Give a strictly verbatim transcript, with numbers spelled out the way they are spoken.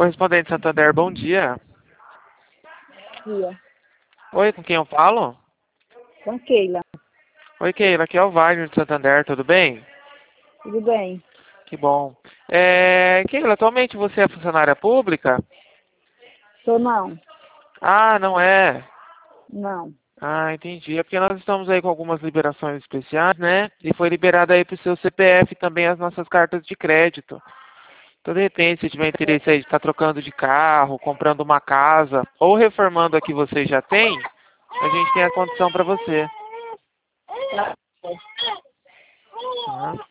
Correspondente Santander, bom dia. Dia. Oi, com quem eu falo? Com Keila. Oi, Keila, aqui é o Wagner de Santander, tudo bem? Tudo bem? Que bom. É, Keila, atualmente você é funcionária pública? Sou não. Ah, não é? Não. Ah, entendi. É porque nós estamos aí com algumas liberações especiais, né? E foi liberado aí pro seu C P F também as nossas cartas de crédito. Então, de repente, se tiver interesse aí de estar trocando de carro, comprando uma casa ou reformando a que você já tem, a gente tem a condição para você. Tá. Tá?